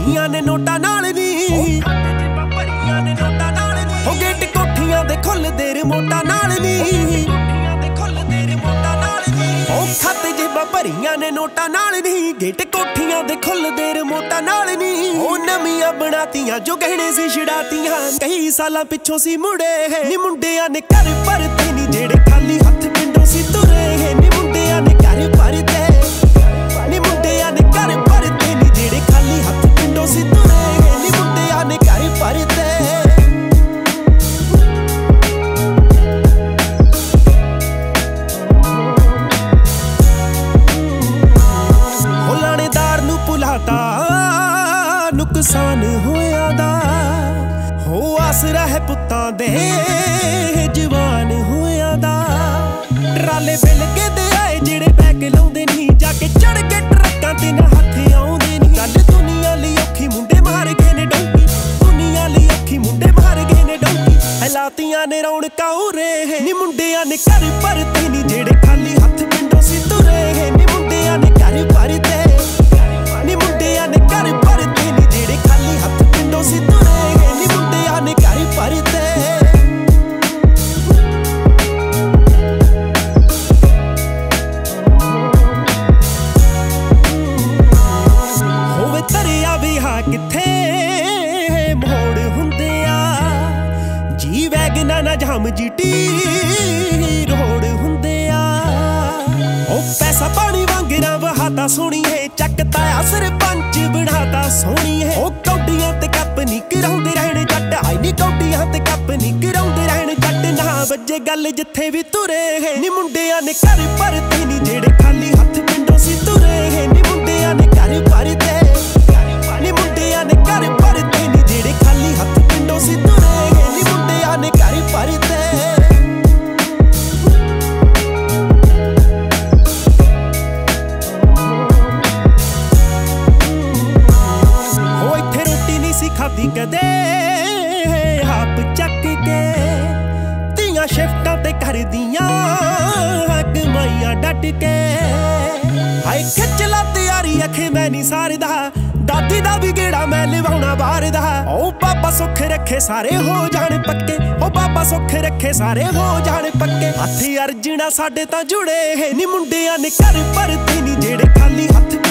ਭਰੀਆਂ ਨੇ ਨੋਟਾਂ ਨਾਲ ਨੀ, ਹੋ ਗੇਟ ਕੋਠੀਆਂ ਦੇ ਖੁੱਲਦੇ ਰਿਮੋਟਾਂ ਨਾਲ ਨੀ, ਉਹ ਖਾਤੇ ਜੇਬਾਂ ਭਰੀਆਂ ਨੇ ਨੋਟਾਂ ਨਾਲ ਨੀ, ਗੇਟ ਕੋਠੀਆਂ ਦੇ ਖੁੱਲਦੇ ਰਿਮੋਟਾਂ ਨਾਲ ਨੀ, ਉਹ ਨਵੀਆਂ ਬਣਾਤੀਆਂ ਜੋ ਗਹਿਣੇ ਸੀ ਛਡਾਤੀਆਂ, ਕਈ ਸਾਲਾਂ ਪਿੱਛੋਂ ਸੀ ਮੁੜੇ ਨੀ ਮੁੰਡਿਆਂ ਨੇ ਘਰ ਭਰਤੇ ਨੀ ਜਿਹੜੇ ਖਾਲੀ ਹੱਥ ਪਿੰਡੋਂ ਸੀ ਤੁਰੇ ਨੀ ਮੁੰਡਿਆਂ ਨੇ ਘਰ ਭਰਤੇ ਨੀ ਮੁੰਡਿਆਂ ਨੇ ਘਰ ਭਰਤੇ ਨੀ ਜਿਹੜੇ ਖਾਲੀ ਹੱਥ ਪਿੰਡੋਂ ਸੀ ਤੁਰੇ ਨੀ ਮੁੰਡਿਆਂ ਨੇ ਘਰ ਭਰਤੇ। ਨੁਕਸਾਨ ਹੋਇਆ ਦਾ ਹੋ ਆਸਰਾ ਹੈ ਪੁੱਤਾਂ ਦੇ ਜਵਾਨ ਹੋਇਆ ਦਾ, ਟਰਾਲੇ ਬਿਲ ਕੇ ਦੇ ਆਏ ਜਿਹੜੇ ਬੈਗ ਲਾਉਂਦੇ ਨਹੀਂ, ਜਾ ਕੇ ਚੜ ਕੇ ਟਰੱਕਾਂ ਤੇ ਨਾ ਹੱਥ ਆਉਂਦੇ ਨਹੀਂ, ਗੱਲ ਦੁਨੀਆ ਲਈ ਔਖੀ ਮੁੰਡੇ ਮਾਰ ਗਏ ਨੇ ਡੌਂਕੀ, ਦੁਨੀਆ ਲਈ ਔਖੀ ਮੁੰਡੇ ਮਾਰ ਗਏ ਨੇ ਡੌਂਕੀ, ਹਲਾਤੀਆਂ ਨੇ ਰੌਣਕਾਂ ਉਰੇ ਨੀ ਮੁੰਡਿਆਂ ਨੇ ਘਰ ਭਰਤੇ ਨੀ ਜਿਹੜੇ ਖਾਲੀ ਹੱਥ ਪਿੰਡੋਂ ਸੀ ਤੁਰੇ ਨੀ ਮੁੰਡਿਆਂ ਨੇ ਘਰ ਭਰਤੇ ਨੀ ਮੁੰਡਿਆਂ ਨੇ ਘਰ ਭਰਤੇ ਨੀ ਜਿਹੜੇ ਖਾਲੀ ਹੱਥ ਪਿੰਡੋਂ ਸੀ ਤੁਰੇ ਨੀ ਮੁੰਡਿਆਂ ਨੇ ਘਰ ਭਰਤੇ। ਹੋਵੇ ਤਰਿਆ ਵੀ ਹਾਂ ਕਿੱਥੇ ਮੋੜ ਹੁੰਦੇ ਆ, ਜੀ ਵੈਗਨਾਂ ਨਾ ਜਾਮ ਜੀਟੀ ਰੋਡ ਹੁੰਦੇ ਆ, ਉਹ ਪੈਸਾ ਪਾਣੀ ਵਾਂਗਰਾ ਵਹਾਤਾ ਸੋਹਣੀਏ, ਚੱਕਤਾ ਆ ਸਰਪੰਚ ਬਣਾਤਾ ਸੋਹਣੀਏ, ਉਹ ਕੌਡੀਆਂ ਤੇ ਕੱਪ ਨੀ ਕਰਾਉਂਦੇ ਰਹਿਣ ਜੱਟ, ਆਈ ਨੀ ਕੌਡੀਆਂ ਤੇ ਕੱਪ ਨੀ ਕਰਾਉਂਦੇ ਰਹਿਣ ਜੱਟ, ਨਾ ਵੱਜੇ ਗੱਲ ਜਿੱਥੇ ਵੀ ਤੁਰੇ ਨੀ ਮੁੰਡਿਆਂ ਨੇ ਘਰ ਭਰਤੇ ਨੀ ਜਿਹੜੇ ਖਾਲੀ ਹੱਥ ਪਿੰਡੋਂ ਸੀ ਤੁਰੇ ਨੀ ਮੁੰਡਿਆਂ ਨੇ ਘਰ ਭਰਤੇ ਨੀ ਮੁੰਡਿਆਂ ਨੇ ਘਰ ਭਰਤੇ ਨੀ ਜਿਹੜੇ ਖਾਲੀ ਹੱਥ ਪਿੰਡੋਂ ਸੀ ਤੁਰੇ ਨੀ ਮੁੰਡਿਆਂ ਨੇ ਘਰ ਭਰਤੇ। ਖਾਦੀ ਕਦੇ ਆਪ ਚੱਕ ਕੇ ਧੀਆਂ ਸ਼ਿਫਟਾਂ ਤੇ ਕਰਦੀਆਂ ਕਮਾਈਆਂ ਡਟ ਕੇ, ਹਾਏ ਖਿੱਚ ਲਾ ਤਿਆਰੀ ਅਖੇ ਮੈਂ ਨੀ ਸਾਰਦਾ, ਦਾਦੀ ਦਾ ਵੀ ਗੇੜਾ ਮੈਂ ਲਿਵਾਉਣਾ ਬਾਹਰ ਦਾ, ਉਹ ਬਾਬਾ ਸੁੱਖ ਰੱਖੇ ਸਾਰੇ ਹੋ ਜਾਣ ਪੱਕੇ, ਉਹ ਬਾਬਾ ਸੁੱਖ ਰੱਖੇ ਸਾਰੇ ਹੋ ਜਾਣ ਪੱਕੇ, ਹੱਥ ਅਰਜਣਾ ਸਾਡੇ ਤਾਂ ਜੁੜੇ ਨੀ ਮੁੰਡਿਆਂ ਨੇ ਘਰ ਭਰਤੇ ਨੀ ਜਿਹੜੇ ਖਾਲੀ ਹੱਥ